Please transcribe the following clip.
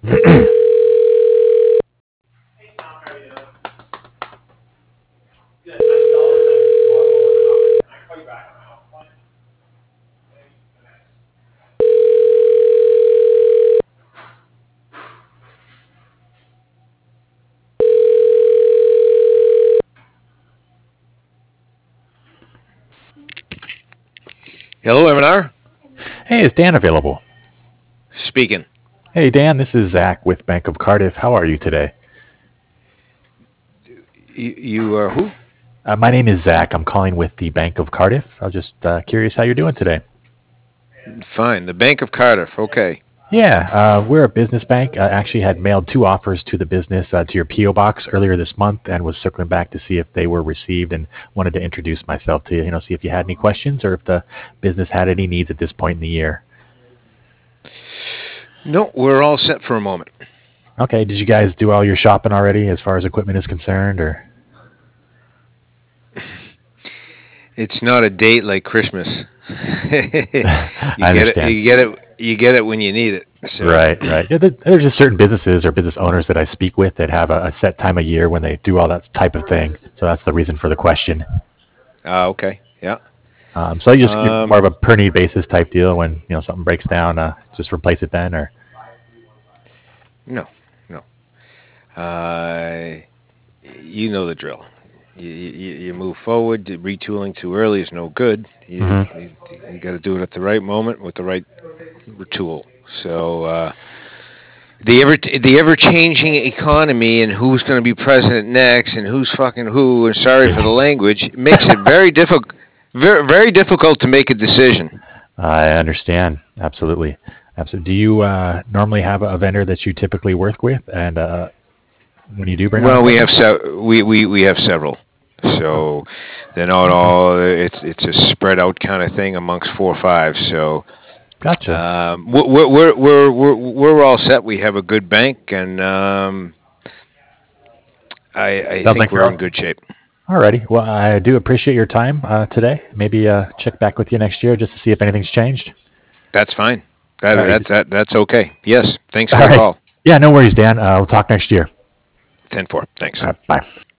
Hello, M&R. Hey, is Dan available? Speaking. Hey, Dan, this is Zach with Bank of Cardiff. How are you today? You are who? My name is Zach. I'm calling with the Bank of Cardiff. I was just curious how you're doing today. Fine. The Bank of Cardiff. Okay. Yeah, we're a business bank. I actually had mailed two offers to the business to your PO box earlier this month, and was circling back to see if they were received, and wanted to introduce myself to you. See if you had any questions or if the business had any needs at this point in the year. No, we're all set for a moment. Okay, did you guys do all your shopping already as far as equipment is concerned, or? It's not a date like Christmas. You I get it. understand. You get it. You get it when you need it. So, Right, right. Yeah, there's just certain businesses or business owners that I speak with that have a set time of year when they do all that type of thing. So that's the reason for the question. okay. Yeah. So you're Um, more of a per need basis type deal when something breaks down, just replace it then, or no, no. Uh, you know the drill. You move forward. Retooling too early is no good. hmm You got to do it at the right moment with the right tool. So the ever changing economy and who's going to be president next and who's fucking who, and sorry for the language, makes it very difficult to make a decision. I understand absolutely, absolutely. Do you normally have a vendor that you typically work with, and when you do bring on Well, we equipment? have we have several. Oh, So they're not okay, all. It's a spread out kind of thing amongst 4 or 5. So gotcha. we're all set. We have a good bank, and I Sounds think like you're we're in all. good shape. Alrighty. Well, I do appreciate your time today. Maybe check back with you next year just to see if anything's changed. That's fine. That, All right. that that that's okay. Yes. Thanks for All the right. call. Yeah, no worries, Dan. We'll talk next year. 10-4. Thanks. All right. Bye.